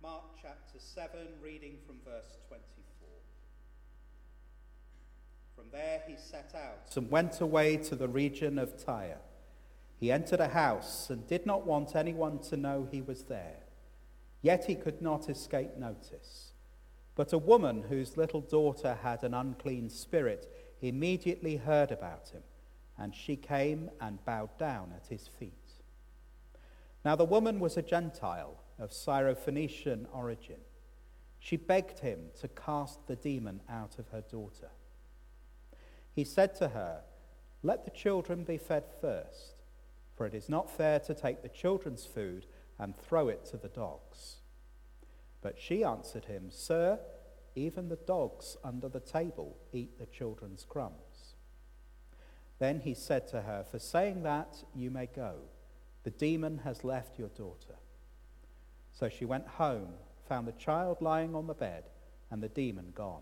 Mark chapter 7, reading from verse 24. From there he set out and went away to the region of Tyre. He entered a house and did not want anyone to know he was there. Yet he could not escape notice. But a woman whose little daughter had an unclean spirit immediately heard about him, and she came and bowed down at his feet. Now the woman was a Gentile of Syrophoenician origin. She begged him to cast the demon out of her daughter. He said to her, "Let the children be fed first, for it is not fair to take the children's food and throw it to the dogs." But she answered him, "Sir, even the dogs under the table eat the children's crumbs." Then he said to her, "For saying that, you may go. The demon has left your daughter." So she went home, found the child lying on the bed, and the demon gone.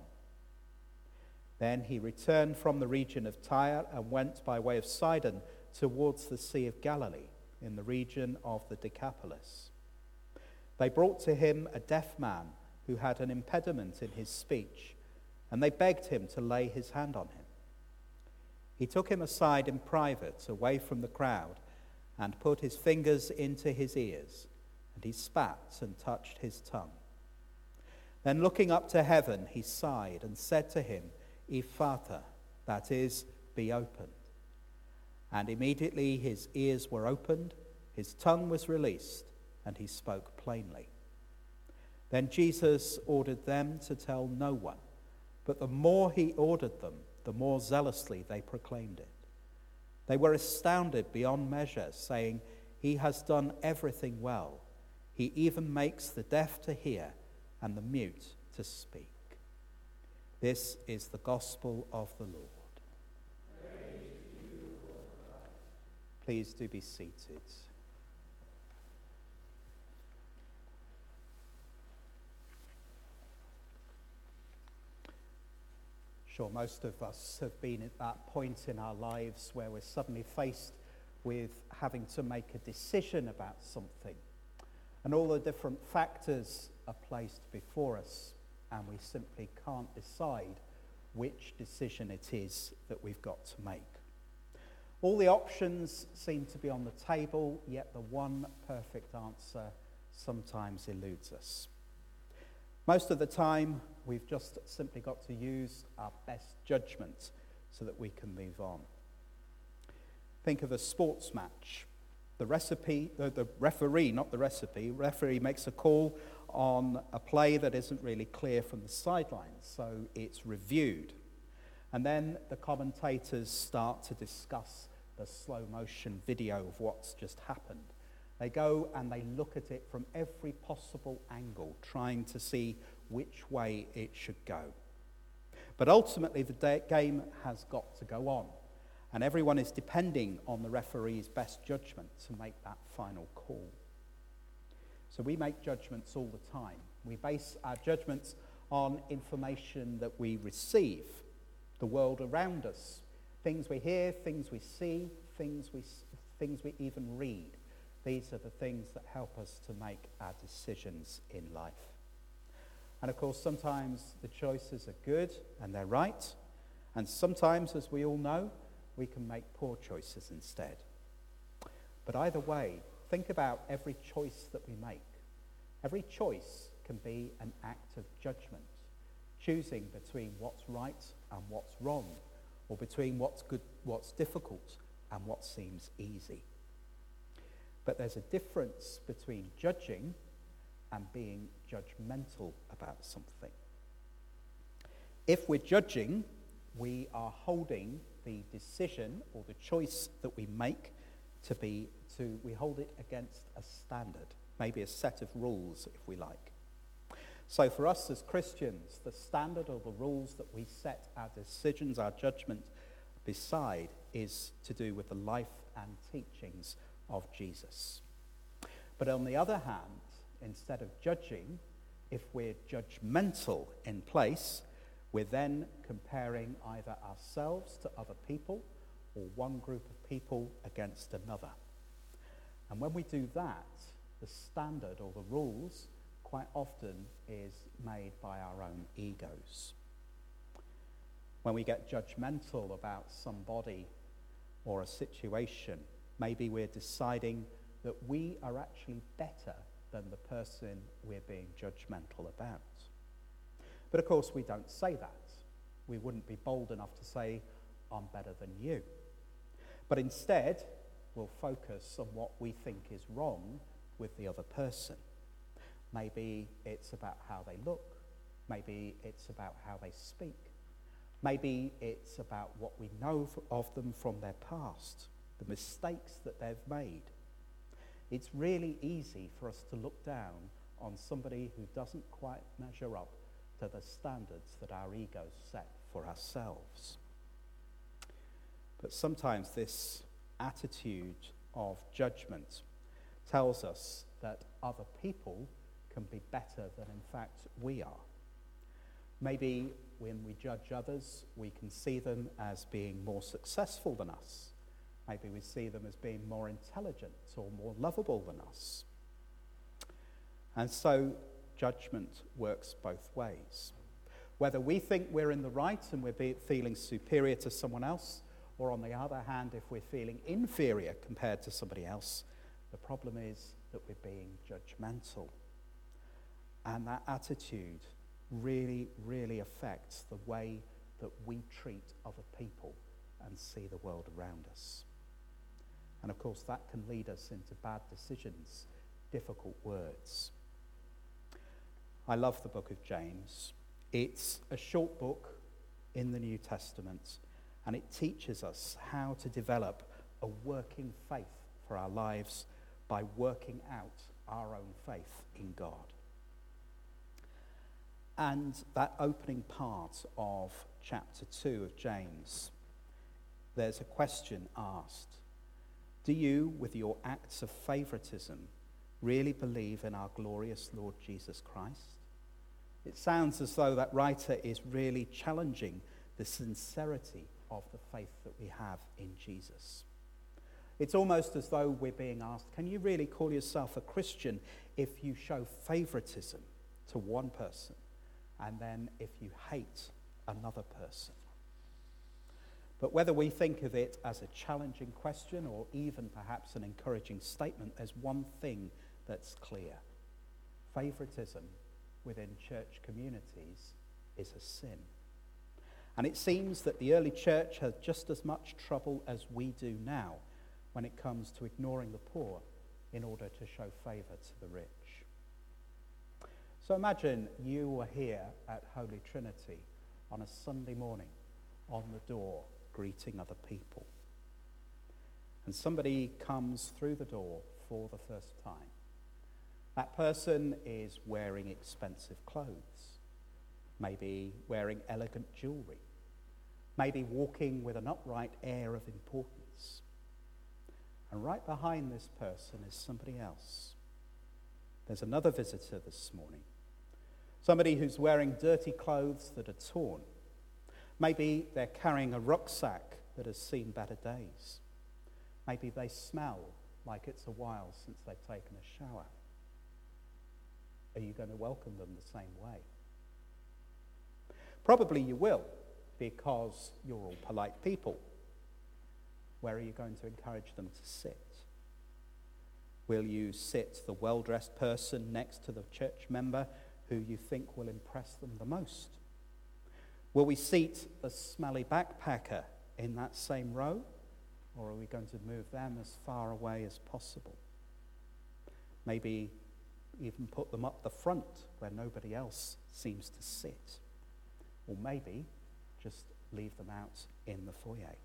Then he returned from the region of Tyre and went by way of Sidon towards the Sea of Galilee, in the region of the Decapolis. They brought to him a deaf man who had an impediment in his speech, and they begged him to lay his hand on him. He took him aside in private, away from the crowd, and put his fingers into his ears, and he spat and touched his tongue. Then looking up to heaven, he sighed and said to him, "Ephphatha," that is, "be opened." And immediately his ears were opened, his tongue was released, and he spoke plainly. Then Jesus ordered them to tell no one, but the more he ordered them, the more zealously they proclaimed it. They were astounded beyond measure, saying, "He has done everything well. He even makes the deaf to hear and the mute to speak." This is the gospel of the Lord. Please do be seated. Sure, most of us have been at that point in our lives where we're suddenly faced with having to make a decision about something. And all the different factors are placed before us, and we simply can't decide which decision it is that we've got to make. All the options seem to be on the table, yet the one perfect answer sometimes eludes us. Most of the time, we've just simply got to use our best judgment so that we can move on. Think of a sports match. The referee makes a call on a play that isn't really clear from the sidelines, so it's reviewed. And then the commentators start to discuss the slow motion video of what's just happened. They go and they look at it from every possible angle, trying to see which way it should go. But ultimately, the game has got to go on, and everyone is depending on the referee's best judgment to make that final call. So we make judgments all the time. We base our judgments on information that we receive, the world around us, things we hear, things we see, things we even read. These are the things that help us to make our decisions in life. And of course, sometimes the choices are good and they're right. And sometimes, as we all know, we can make poor choices instead. But either way, think about every choice that we make. Every choice can be an act of judgment, choosing between what's right and what's wrong, or between what's good, what's difficult, and what seems easy. But there's a difference between judging and being judgmental about something. If we're judging, we are holding the decision or the choice that we make we hold it against a standard, maybe a set of rules, if we like. So for us as Christians, the standard or the rules that we set our decisions, our judgment beside, is to do with the life and teachings of Jesus. But on the other hand, instead of judging, if we're judgmental in place, we're then comparing either ourselves to other people or one group of people against another. And when we do that, the standard or the rules quite often is made by our own egos. When we get judgmental about somebody or a situation, maybe we're deciding that we are actually better than the person we're being judgmental about. But of course, we don't say that. We wouldn't be bold enough to say, I'm better than you. But instead, we'll focus on what we think is wrong with the other person. Maybe it's about how they look. Maybe it's about how they speak. Maybe it's about what we know of them from their past, the mistakes that they've made. It's really easy for us to look down on somebody who doesn't quite measure up to the standards that our egos set for ourselves. But sometimes this attitude of judgment tells us that other people can be better than in fact we are. Maybe when we judge others, we can see them as being more successful than us. Maybe we see them as being more intelligent or more lovable than us. And so judgment works both ways. Whether we think we're in the right and we're feeling superior to someone else, or on the other hand, if we're feeling inferior compared to somebody else, the problem is that we're being judgmental. And that attitude really, really affects the way that we treat other people and see the world around us. And of course, that can lead us into bad decisions, difficult words. I love the book of James. It's a short book in the New Testament, and it teaches us how to develop a working faith for our lives by working out our own faith in God. And that opening part of chapter 2 of James, there's a question asked. Do you, with your acts of favoritism, really believe in our glorious Lord Jesus Christ? It sounds as though that writer is really challenging the sincerity of the faith that we have in Jesus. It's almost as though we're being asked, can you really call yourself a Christian if you show favoritism to one person, and then if you hate another person? But whether we think of it as a challenging question or even perhaps an encouraging statement, there's one thing that's clear. Favoritism within church communities is a sin. And it seems that the early church had just as much trouble as we do now when it comes to ignoring the poor in order to show favour to the rich. So imagine you were here at Holy Trinity on a Sunday morning on the door greeting other people. And somebody comes through the door for the first time. That person is wearing expensive clothes, maybe wearing elegant jewellery, maybe walking with an upright air of importance. And right behind this person is somebody else. There's another visitor this morning. Somebody who's wearing dirty clothes that are torn. Maybe they're carrying a rucksack that has seen better days. Maybe they smell like it's a while since they've taken a shower. Are you going to welcome them the same way? Probably you will, because you're all polite people. Where are you going to encourage them to sit? Will you sit the well-dressed person next to the church member who you think will impress them the most? Will we seat the smelly backpacker in that same row? Or are we going to move them as far away as possible? Maybe even put them up the front where nobody else seems to sit. Or maybe just leave them out in the foyer.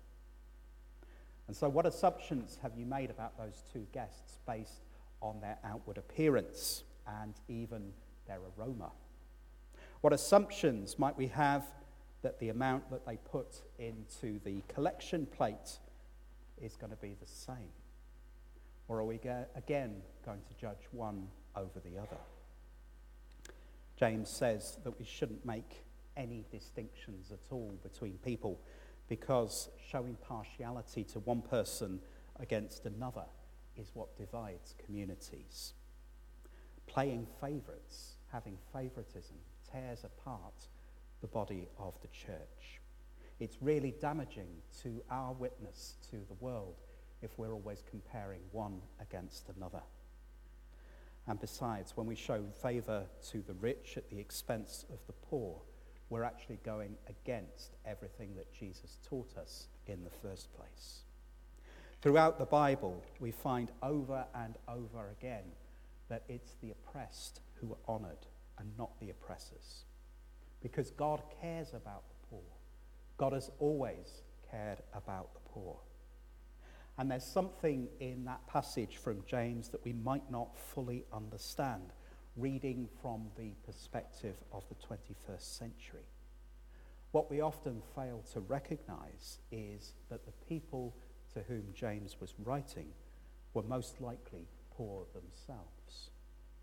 And so what assumptions have you made about those two guests based on their outward appearance and even their aroma? What assumptions might we have that the amount that they put into the collection plate is going to be the same? Or are we again going to judge one over the other? James says that we shouldn't make any distinctions at all between people, because showing partiality to one person against another is what divides communities. Playing favourites having favoritism tears apart the body of the church. It's really damaging to our witness to the world if we're always comparing one against another. And besides, when we show favour to the rich at the expense of the poor, we're actually going against everything that Jesus taught us in the first place. Throughout the Bible, we find over and over again that it's the oppressed who are honoured and not the oppressors. Because God cares about the poor. God has always cared about the poor. And there's something in that passage from James that we might not fully understand, reading from the perspective of the 21st century. What we often fail to recognize is that the people to whom James was writing were most likely poor themselves.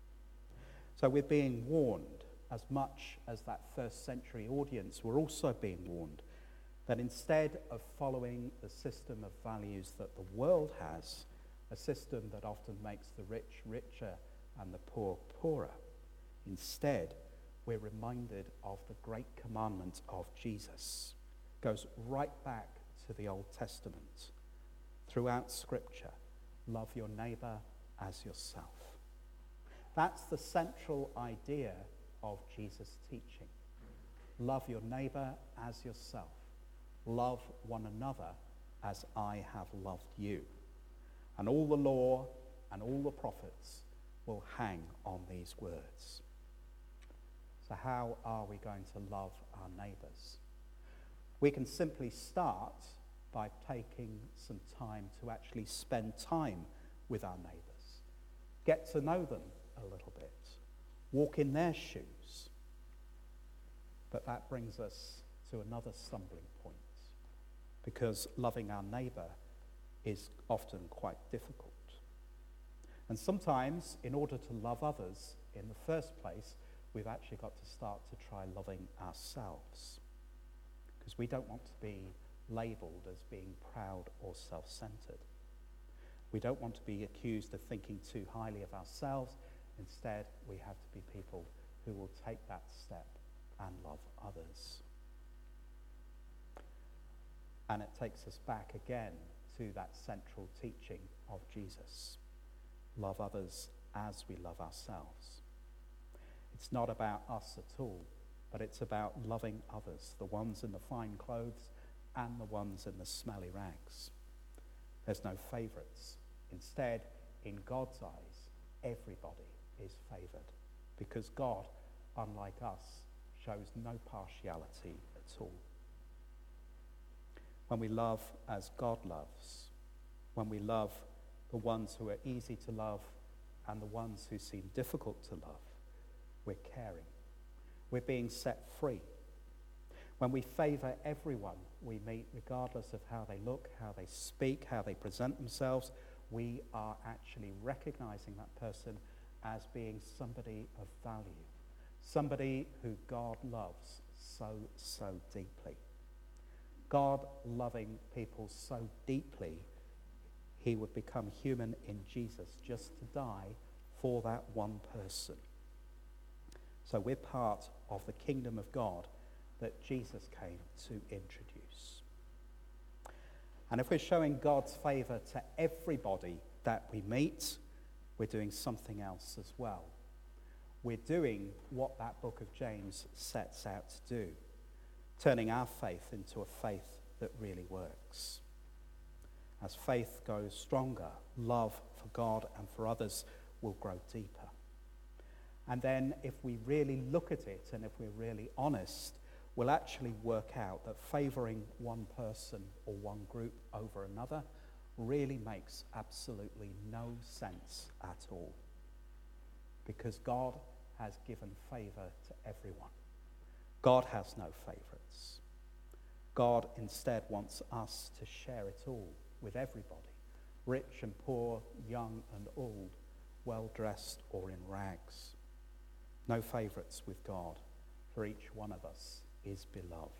So we're being warned, as much as that first century audience were also being warned, that instead of following the system of values that the world has, a system that often makes the rich richer and the poor poorer, instead we're reminded of the great commandment of Jesus. It goes right back to the Old Testament. Throughout Scripture, love your neighbour as yourself. That's the central idea of Jesus' teaching. Love your neighbour as yourself. Love one another as I have loved you. And all the law and all the prophets will hang on these words. So how are we going to love our neighbours? We can simply start by taking some time to actually spend time with our neighbours. Get to know them a little bit. Walk in their shoes. But that brings us to another stumbling point, because loving our neighbour is often quite difficult. And sometimes, in order to love others in the first place, we've actually got to start to try loving ourselves, because we don't want to be labelled as being proud or self-centred. We don't want to be accused of thinking too highly of ourselves. Instead, we have to be people who will take that step and love others. And it takes us back again to that central teaching of Jesus. Love others as we love ourselves. It's not about us at all, but it's about loving others, the ones in the fine clothes and the ones in the smelly rags. There's no favourites. Instead, in God's eyes, everybody is favoured, because God, unlike us, shows no partiality at all. When we love as God loves, when we love the ones who are easy to love and the ones who seem difficult to love, we're caring. We're being set free. When we favour everyone we meet, regardless of how they look, how they speak, how they present themselves, we are actually recognising that person as being somebody of value, somebody who God loves so deeply. God loving people so deeply, he would become human in Jesus just to die for that one person. So we're part of the kingdom of God that Jesus came to introduce. And if we're showing God's favour to everybody that we meet, we're doing something else as well. We're doing what that book of James sets out to do, turning our faith into a faith that really works. As faith grows stronger, love for God and for others will grow deeper. And then if we really look at it and if we're really honest, we'll actually work out that favouring one person or one group over another really makes absolutely no sense at all. Because God has given favour to everyone. God has no favourites. God instead wants us to share it all with everybody, rich and poor, young and old, well-dressed or in rags. No favourites with God, for each one of us is beloved.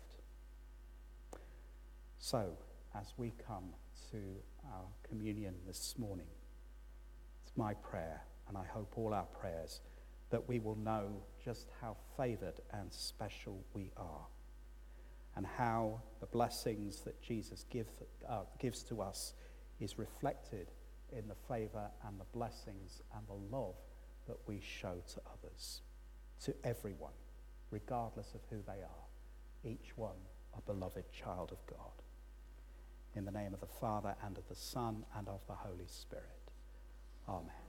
So, as we come to our communion this morning, it's my prayer, and I hope all our prayers, that we will know just how favoured and special we are, and how the blessings that Jesus gives to us is reflected in the favour and the blessings and the love that we show to others, to everyone, regardless of who they are, each one a beloved child of God. In the name of the Father, and of the Son, and of the Holy Spirit. Amen.